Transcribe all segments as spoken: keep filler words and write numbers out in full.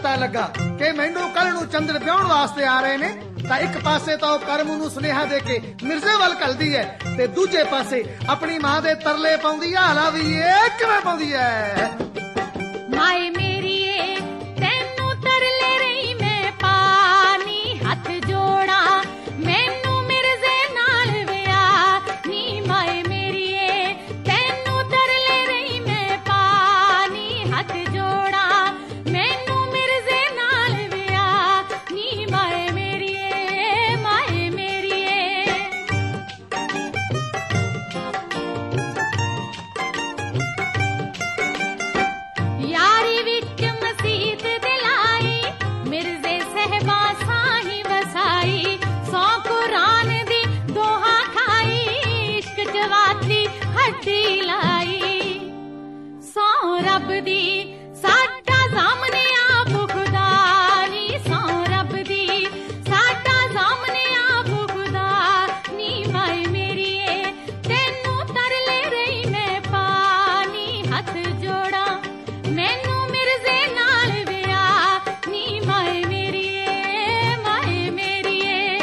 पता लगा कि मैनू कल नू चंद्र ब्याहण वास्ते आ रहे ने, तां एक पासे तो करम नू सुनेहा दे के मिर्जे वल घलदी है ते दूजे पासे अपनी मां दे तरले पाउंदी है। हाला भी ये किवें पाउंदी है? माए मेरी तेनू तरले रही मैं पानी हथ जोड़ा, मैनू मिर्जे नाल विआह नी। माए मेरी तेनू तरले रही मैं पानी हथ जोड़ा, मैनू मिर्जे नाल विआह नी। माए मेरी माए मेरी यारी विच मसीत दिलाई, मिर्जे सहबा साही वसाई। सौ कुरान दी दोहा खाई, इश्क जवाती हड्डी लाई। सौ रब दी साडा सामने आप खुदा नी, सौ रब दी साडा सामने आप खुदा नी। माए मेरी तेनू तरले रही मैं पानी हथ जोड़ा, मैनू मिर्जे नाल विआह नी। माए मेरी माए मेरी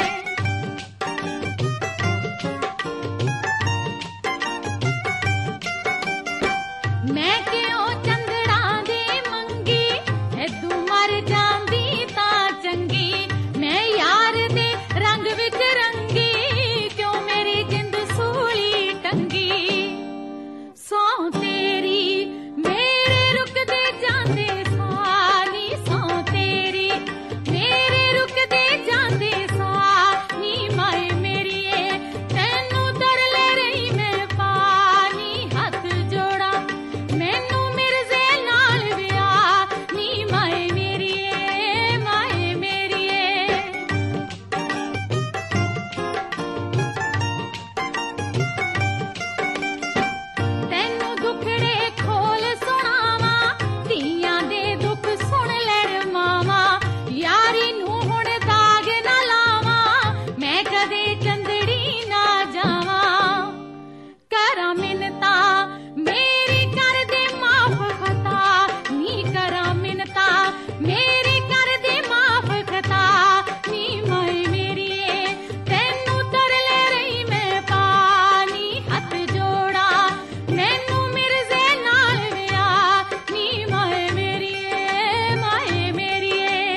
मैं क्यों चंदड़ा दे मंगी, ऐदू मर जांदी तां चंगी। मैं यार दे रंग विच रंगी, क्यों मेरी जिंद सूली टंगी। सौ तेरी मेरे रुकदे जांदे सानी, सौ तेरी मेरे रुकदे जांदे सानी। माए मेरी तेनू तरले रही मैं पानी हथ जोड़ा, मैनू मिर्जे नाल विआह नी। माए मेरी माए मेरी तेनू दुखड़े खोल सुनावा, धीआं दे दुख सुन लैण मावा। यारी नू हुण दाग ना लावा, मैं कदे चंदड़ी ना जावा। करा मिन्नता मेरी कर दे माफ खता नी, करा मिन्नता मेरी कर दे माफ खता नी। माए मेरी तेनू तरले रही मैं पानी हथ जोड़ा, मैनू मिर्जे नाल विआह नी। माए मेरी माए मेरी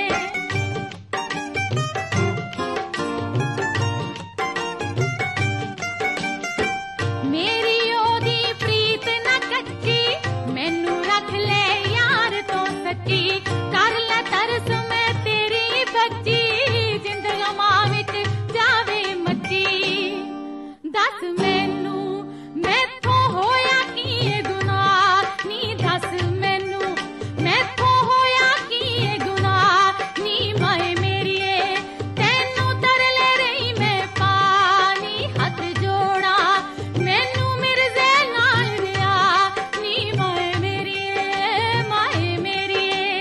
मेरी ओदी प्रीत ना कच्ची, मैनू रख ले यार तो सच्ची। कर ले तरस मैं तेरी बच्ची, जिंद गमां विच जावे मच्ची। दस मैनू मैथों होया की ए गुनाह नी, दस मैनू मैथों होया की ए गुनाह नी। माए मेरी तेनू तरले रही मैं पानी हथ जोड़ा, मैनू मिर्जे नाल विआह नी। माए मेरी माए मेरी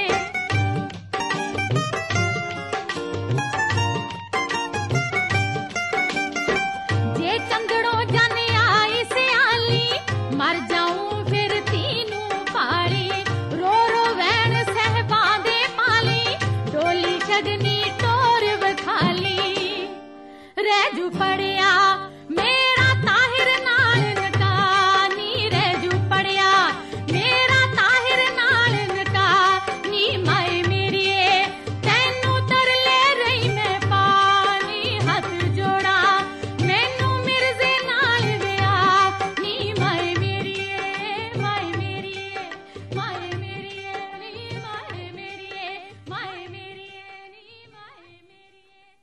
जे चंदड़ों जन आई सियाली, मर जाऊं फिर तीनू पाली। रो रो वैन सहबा दे पाली, डोली छडनी टोर बखाली। रहजू पड़िया मेरा ताहिर नाल नकानी, रहजू पड़िया मेरा ताहिर नाल नकानी। माए मेरी तेनू तरले रही मैं पानी हथ जोड़ा, मैनू मिर्जे नाल विआह नी। माए मेरी माए मेरी माए मेरी नी। माए मेरी माए मेरी नी। माए मेरी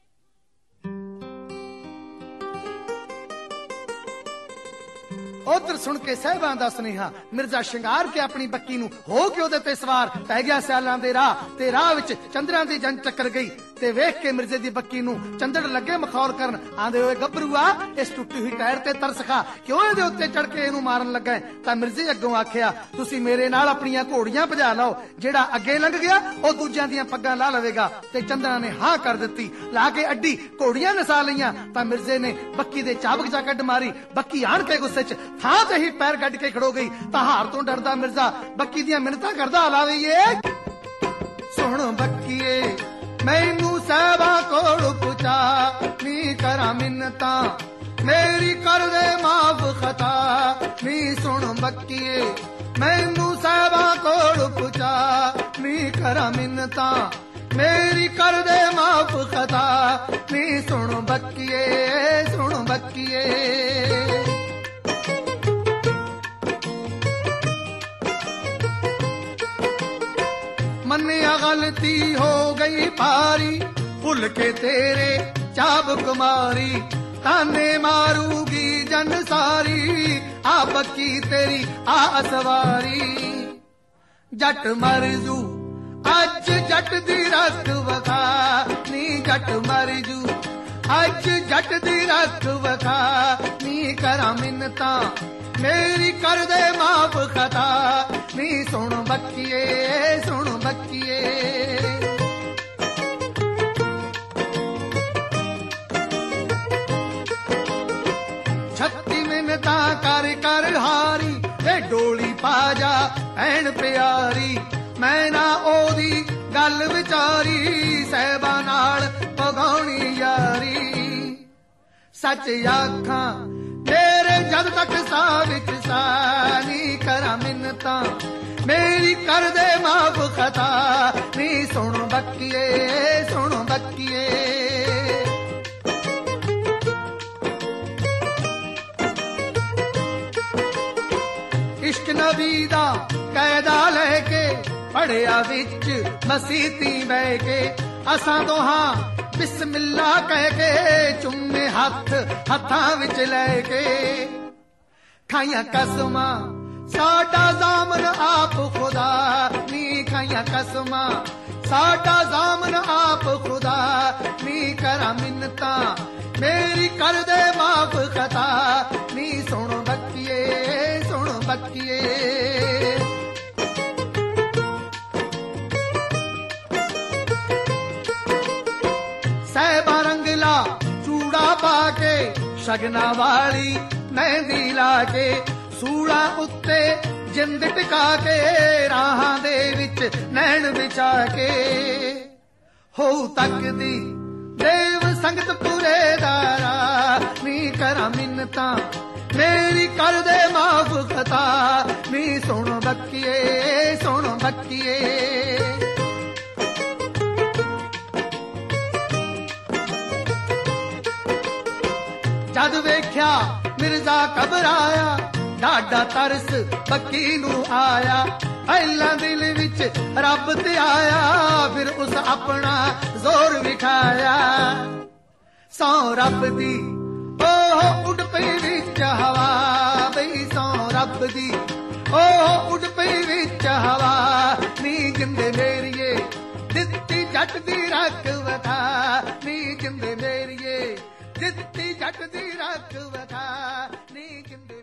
उधर सुन के साहिबां दा सुनेहा, मिर्जा शिंगार के अपनी बक्की नू हो के ओदे ते सवार पै गया सियालां दे राह, ते राह विच चंद्रां दी जंग टक्कर गई। ते वेख के मिर्जे दी बक्की नू चंदड़ लगे मखौल करन, आंदे होए गभरूआ इस टुੱਟੀ हुई टायर ते तरस खा, क्यों इहदे उत्ते चढ़ के इहनू मारन लगा? तां मिर्जे अग्गों आखिया, तुसी मेरे नाल अपणियां घोड़ियां भजा लाओ, जेड़ा अगे लंघ गया ओ दूजियां दियां पग्गां ला लवेगा। ते चंद्रा ने हां कर दित्ती, ला के अड्डी घोड़ियां नसा लईयां। तां मिर्जे ने बक्की दे चाबक जा कड्ड मारी, बक्की आण के गुस्से च थां ते ही पैर गड्ड के खड़ो गई। तां हार तो डरदा मिर्जा बक्की दियां मिन्नतां करदा, हलावे ਸੁਣ ਬੱਕੀਏ ਮੈਨੂੰ ਸਾਹਿਬਾਂ ਕੋਲ ਪੁੱਛਾ ਨੀ ਕਰਾਂ ਮਿੰਨਤਾਂ ਮੇਰੀ ਕਰ ਦੇ ਮਾਫ ਖਤਾ ਨੀ ਸੁਣ ਬੱਕੀਏ ਮੈਨੂੰ ਸਾਹਿਬਾਂ ਕੋਲ ਪੁੱਛਾ ਨੀ ਕਰਾਂ ਮਿੰਨਤਾਂ ਮੇਰੀ ਕਰ ਦੇ ਮਾਫ ਖਤਾ ਨੀ ਸੁਣ ਬੱਕੀਏ ਸੁਣ ਬੱਕੀਏ मन्निया गलती हो गई पारी भुल के तेरे चाबुक मारी ताने मारूगी जन सारी आ बक्की तेरी आ सवारी जट मर जू अज जट दी रख वखा नी जट मर जू अज जट दी रख वखा नी करा मिन्नतां मेरी कर दे माफ खता नी सुन बक्कीए सुन बक्कीए छत्ती मिन्नतां कर कर हारी ए डोली पा जा भैन प्यारी मैं ना ओदी गल विचारी सहबा नाल पगाउणी यारी सच आखां तेरे जद तक सा विच सा नी करा मिन्नतां मेरी कर दे माफ खता नी सुन बक्कीए सुन बक्कीए इश्क नबी दा कैदा लेके पढ़िया विच मसीती बह के असां दोहां बिस्मिल्ला कह के चुम्मे हथ हथां विच लैके खाइया कसमा साडा जामन आप खुदा नी खाइया कसमा साडा जामन आप खुदा नी करा मिन्नतां मेरी कर दे माफ खता नी सुन बक्कीए सुन बक्कीए सहबा रंगला चूड़ा पाके शगना वाली मेहंदी लाके सूड़ा उत्ते जिंद टिका के राहां दे विच नैन बिछा के हो तकदी देव संगत पुरे दारा नी करा मिन्नतां मेरी कर दे माफ खता नी सुन बक्कीए सुन बक्कीए जद वेख्या मिर्जा घबराया डाडा तरस बक्की नू आया पहला दिल विच रब ते आया फिर उस अपना जोर विखाया सौ रब दी ओह उड़ पई विच हवा बई सौ रब दी ओह उड़ पई विच हवा नी जिंदे मेरिए दित्ती जट दी रख वखा नी जिंदे मेरिए दित्ती जट दी रख वखा नी जिंदे